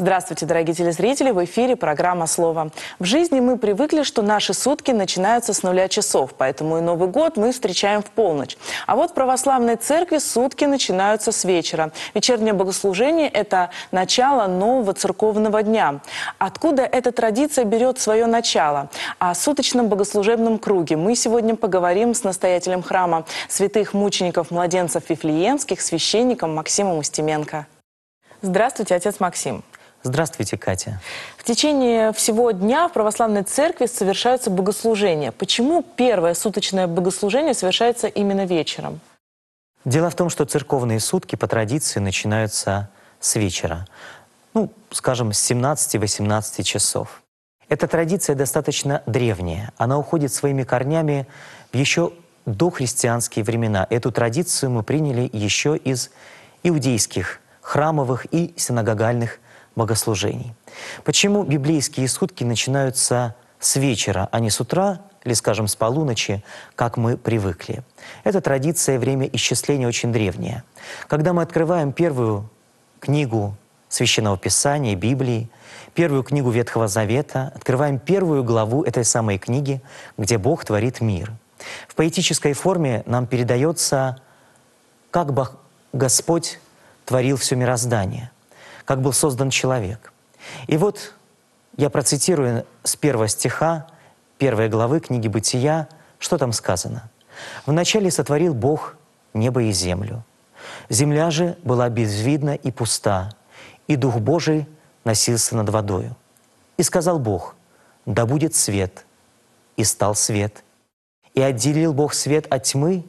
Здравствуйте, дорогие телезрители! В эфире программа «Слово». В жизни мы привыкли, что наши сутки начинаются с 0 часов, поэтому и Новый год мы встречаем в полночь. А вот в православной церкви сутки начинаются с вечера. Вечернее богослужение – это начало нового церковного дня. Откуда эта традиция берет свое начало? О суточном богослужебном круге мы сегодня поговорим с настоятелем храма святых мучеников-младенцев Вифлеемских, священником Максимом Устименко. Здравствуйте, отец Максим. Здравствуйте, Катя. В течение всего дня в православной церкви совершаются богослужения. Почему первое суточное богослужение совершается именно вечером? Дело в том, что церковные сутки по традиции начинаются с вечера. Скажем, с 17-18 часов. Эта традиция достаточно древняя. Она уходит своими корнями в еще дохристианские времена. Эту традицию мы приняли еще из иудейских храмовых и синагогальных богослужений. Почему библейские сутки начинаются с вечера, а не с утра или, скажем, с полуночи, как мы привыкли? Эта традиция, время исчисления очень древнее. Когда мы открываем первую книгу Священного Писания, Библии, первую книгу Ветхого Завета, открываем первую главу этой самой книги, где Бог творит мир. В поэтической форме нам передается, как Господь творил все мироздание, как был создан человек. И вот я процитирую с 1 стиха 1 главы книги Бытия, что там сказано. «Вначале сотворил Бог небо и землю. Земля же была безвидна и пуста, и Дух Божий носился над водою. И сказал Бог: да будет свет, и стал свет. И отделил Бог свет от тьмы,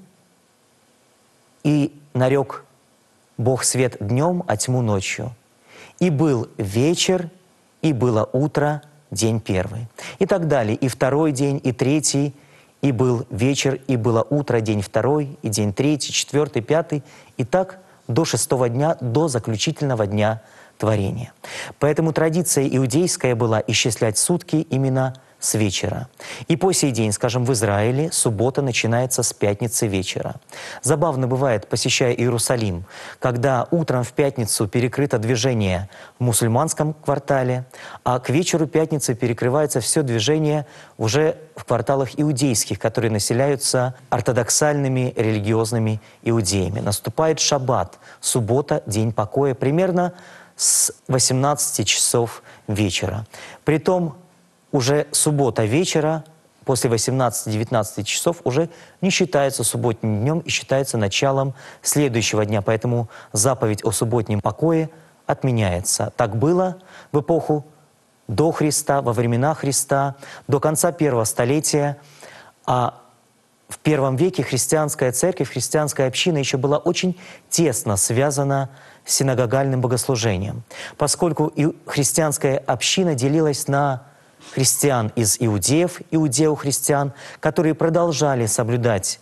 и нарек Бог свет днем, а тьму ночью. И был вечер, и было утро, день первый». И так далее. И второй день, и третий, и был вечер, и было утро, день второй, и день третий, четвертый, пятый. И так до 6-го дня, до заключительного дня творения. Поэтому традиция иудейская была исчислять сутки именно с вечера. И по сей день, скажем, в Израиле суббота начинается с пятницы вечера. Забавно бывает, посещая Иерусалим, когда утром в пятницу перекрыто движение в мусульманском квартале, а к вечеру пятницы перекрывается все движение уже в кварталах иудейских, которые населяются ортодоксальными религиозными иудеями. Наступает шаббат, суббота, день покоя, примерно с 18 часов вечера. Притом уже суббота вечера, после 18-19 часов, уже не считается субботним днем и считается началом следующего дня. Поэтому заповедь о субботнем покое отменяется. Так было в эпоху до Христа, во времена Христа, до конца первого столетия. А в первом веке христианская церковь, христианская община еще была очень тесно связана с синагогальным богослужением, поскольку и христианская община делилась на христиан из иудеев, иудео-христиан, которые продолжали соблюдать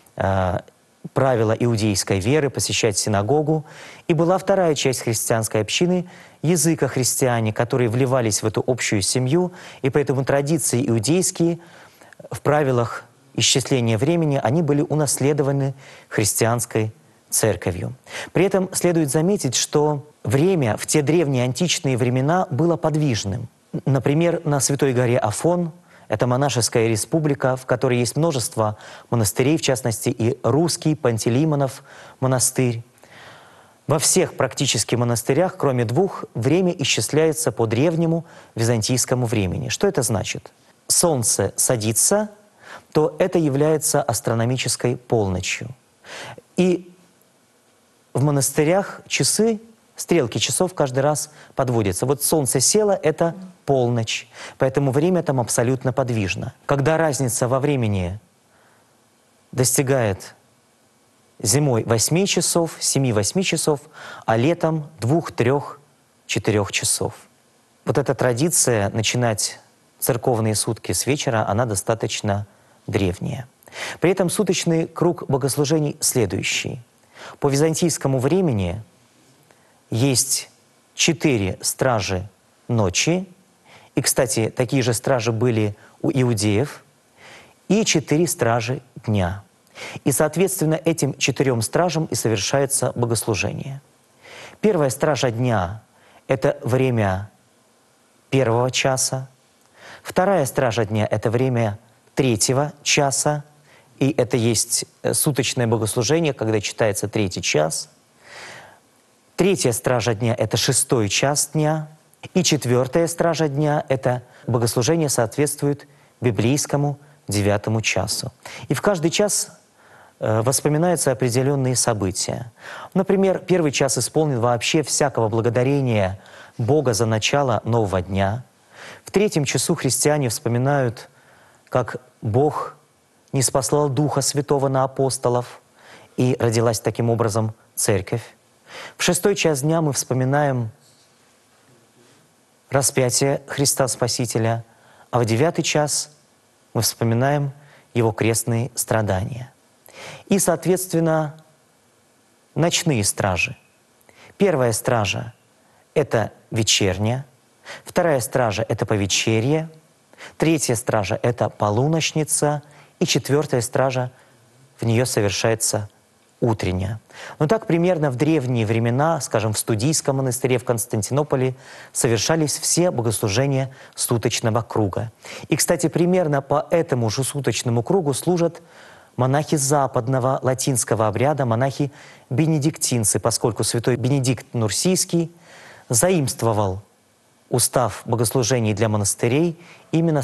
правила иудейской веры, посещать синагогу. И была вторая часть христианской общины – языкохристиане, которые вливались в эту общую семью, и поэтому традиции иудейские в правилах исчисления времени, они были унаследованы христианской церковью. При этом следует заметить, что время в те древние античные времена было подвижным. Например, на Святой горе Афон, это монашеская республика, в которой есть множество монастырей, в частности и русский Пантелеймонов монастырь. Во всех практически монастырях, кроме 2, время исчисляется по древнему византийскому времени. Что это значит? Солнце садится, то это является астрономической полночью. И в монастырях часы, стрелки часов каждый раз подводятся. Вот солнце село — это полночь, поэтому время там абсолютно подвижно. Когда разница во времени достигает зимой 8 часов, 7-8 часов, а летом 2, 3, 4 часов. Вот эта традиция начинать церковные сутки с вечера, она достаточно древняя. При этом суточный круг богослужений следующий. По византийскому времени есть 4 стражи ночи, и, кстати, такие же стражи были у иудеев, и 4 стражи дня. И, соответственно, этим 4 стражам и совершается богослужение. Первая стража дня это время первого часа. Вторая стража дня — это время третьего часа. И это есть суточное богослужение, когда читается третий час. Третья стража дня — это шестой час дня. И четвертая стража дня — это богослужение соответствует библейскому 9 часу. И в каждый час воспоминаются определенные события. Например, первый час исполнен вообще всякого благодарения Бога за начало нового дня. В третьем часу христиане вспоминают, как Бог ниспослал Духа Святого на апостолов, и родилась таким образом Церковь. В шестой час дня мы вспоминаем распятие Христа Спасителя, а в 9 час мы вспоминаем Его крестные страдания. И, соответственно, ночные стражи. Первая стража — это вечерняя, вторая стража — это повечерье, третья стража — это полуночница, и четвертая стража, в нее совершается утренняя. Но так примерно в древние времена, скажем, в Студийском монастыре в Константинополе, совершались все богослужения суточного круга. И, кстати, примерно по этому же суточному кругу служат монахи западного латинского обряда, монахи-бенедиктинцы, поскольку святой Бенедикт Нурсийский заимствовал устав богослужений для монастырей, именно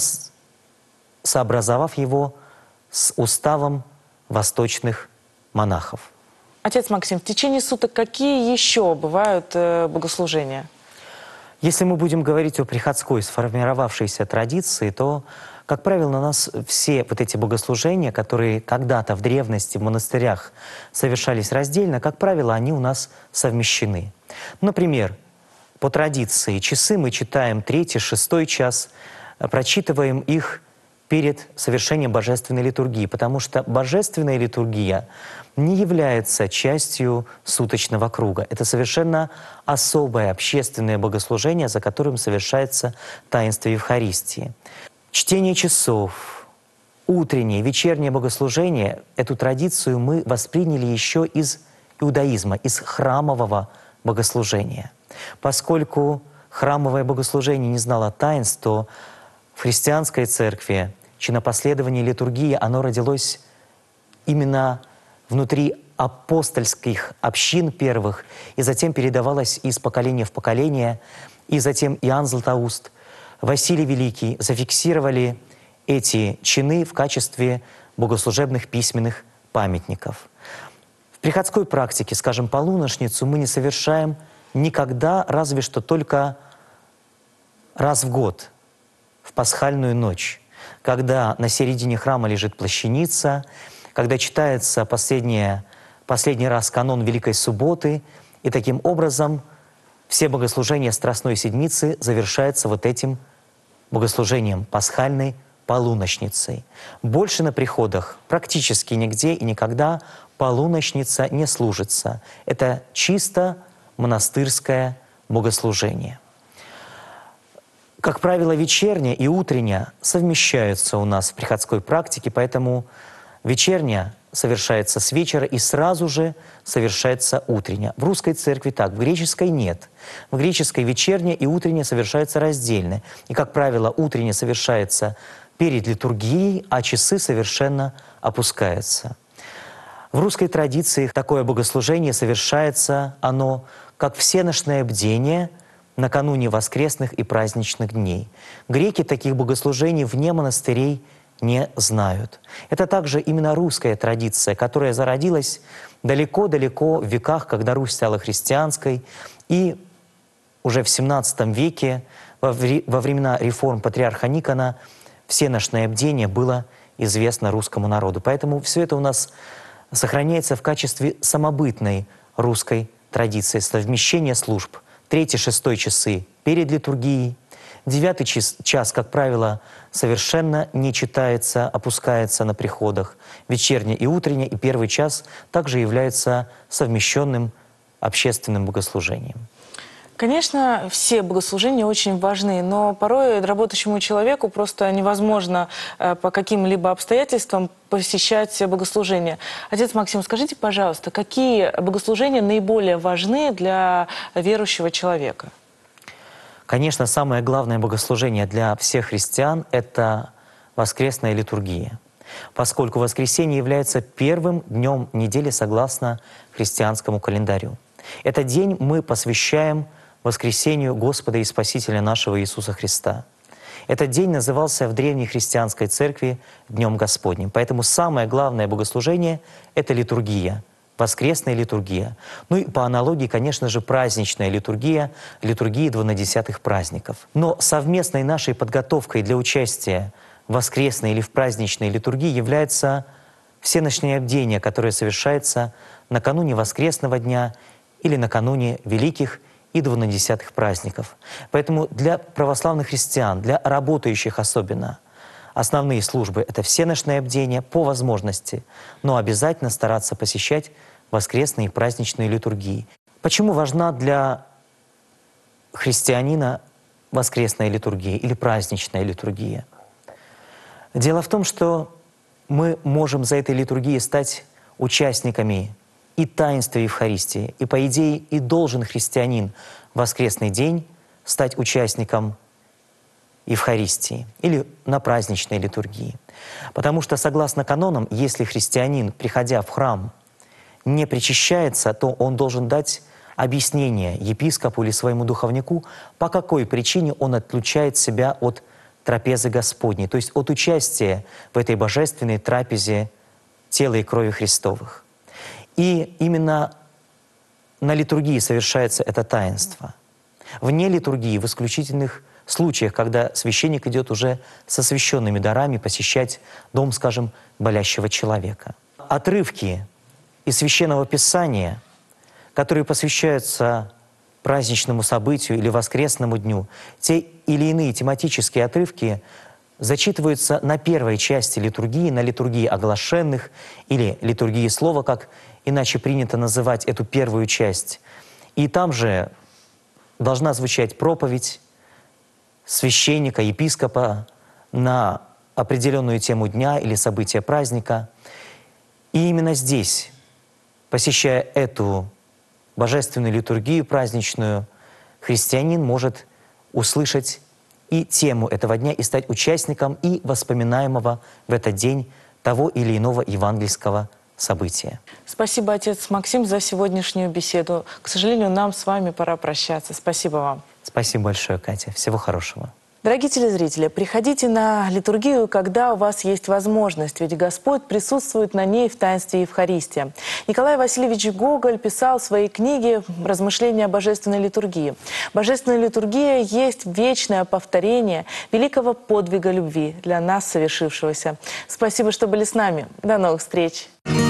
сообразовав его с уставом восточных монахов. Отец Максим, в течение суток какие еще бывают богослужения? Если мы будем говорить о приходской сформировавшейся традиции, то, как правило, у нас все вот эти богослужения, которые когда-то в древности в монастырях совершались раздельно, как правило, они у нас совмещены. Например, по традиции часы мы читаем 3-й, 6-й час, прочитываем их перед совершением божественной литургии, потому что божественная литургия не является частью суточного круга. Это совершенно особое общественное богослужение, за которым совершается таинство Евхаристии. Чтение часов, утреннее, вечернее богослужение, эту традицию мы восприняли еще из иудаизма, из храмового богослужения. Поскольку храмовое богослужение не знало таинств, то в христианской церкви чинопоследование литургии, оно родилось именно внутри апостольских общин первых, и затем передавалось из поколения в поколение, и затем Иоанн Златоуст, Василий Великий зафиксировали эти чины в качестве богослужебных письменных памятников. В приходской практике, скажем, полуношницу мы не совершаем никогда, разве что только раз в год, в пасхальную ночь, когда на середине храма лежит плащаница, когда читается последний раз канон Великой Субботы, и таким образом все богослужения Страстной Седмицы завершаются вот этим богослужением пасхальной полуночницей. Больше на приходах практически нигде и никогда полуночница не служится. Это чисто монастырское богослужение. Как правило, вечерняя и утренняя совмещаются у нас в приходской практике, поэтому вечерняя совершается с вечера и сразу же совершается утренняя. В русской церкви так, в греческой нет. В греческой вечерняя и утренняя совершаются раздельно. И, как правило, утренняя совершается перед литургией, а часы совершенно опускаются. В русской традиции такое богослужение совершается, оно как всеношное бдение накануне воскресных и праздничных дней. Греки таких богослужений вне монастырей не знают. Это также именно русская традиция, которая зародилась далеко-далеко в веках, когда Русь стала христианской, и уже в XVII веке, во времена реформ патриарха Никона, всеношное бдение было известно русскому народу. Поэтому все это у нас сохраняется в качестве самобытной русской традиции, совмещения служб. 3-6 часы перед литургией, 9 час, как правило, совершенно не читается, опускается на приходах. Вечерняя и утренняя, и 1 час также являются совмещенным общественным богослужением. Конечно, все богослужения очень важны, но порой работающему человеку просто невозможно по каким-либо обстоятельствам посещать богослужения. Отец Максим, скажите, пожалуйста, какие богослужения наиболее важны для верующего человека? Конечно, самое главное богослужение для всех христиан — это воскресная литургия, поскольку воскресенье является первым днем недели согласно христианскому календарю. Этот день мы посвящаем воскресению Господа и Спасителя нашего Иисуса Христа. Этот день назывался в древней христианской церкви Днем Господним. Поэтому самое главное богослужение — это литургия, воскресная литургия. Ну и по аналогии, конечно же, праздничная литургия, литургии двунадесятых праздников. Но совместной нашей подготовкой для участия в воскресной или в праздничной литургии является всеночное бдение, которое совершается накануне воскресного дня или накануне великих и двунадесятых праздников. Поэтому для православных христиан, для работающих особенно, основные службы — это всеночное бдение по возможности, но обязательно стараться посещать воскресные и праздничные литургии. Почему важна для христианина воскресная литургия или праздничная литургия? Дело в том, что мы можем за этой литургией стать участниками и таинства Евхаристии, и, по идее, и должен христианин в воскресный день стать участником Евхаристии или на праздничной литургии. Потому что, согласно канонам, если христианин, приходя в храм, не причащается, то он должен дать объяснение епископу или своему духовнику, по какой причине он отключает себя от трапезы Господней, то есть от участия в этой божественной трапезе тела и крови Христовых. И именно на литургии совершается это таинство. Вне литургии, в исключительных случаях, когда священник идет уже со священными дарами посещать дом, скажем, болящего человека. Отрывки из Священного Писания, которые посвящаются праздничному событию или воскресному дню, те или иные тематические отрывки зачитываются на первой части литургии, на литургии оглашенных или литургии слова, как иначе принято называть эту первую часть. И там же должна звучать проповедь священника, епископа на определенную тему дня или события праздника. И именно здесь, посещая эту божественную литургию праздничную, христианин может услышать и тему этого дня, и стать участником и воспоминаемого в этот день того или иного евангельского события. Спасибо, отец Максим, за сегодняшнюю беседу. К сожалению, нам с вами пора прощаться. Спасибо вам. Спасибо большое, Катя. Всего хорошего. Дорогие телезрители, приходите на литургию, когда у вас есть возможность, ведь Господь присутствует на ней в таинстве Евхаристия. Николай Васильевич Гоголь писал в своей книге «Размышления о божественной литургии». Божественная литургия есть вечное повторение великого подвига любви для нас совершившегося. Спасибо, что были с нами. До новых встреч!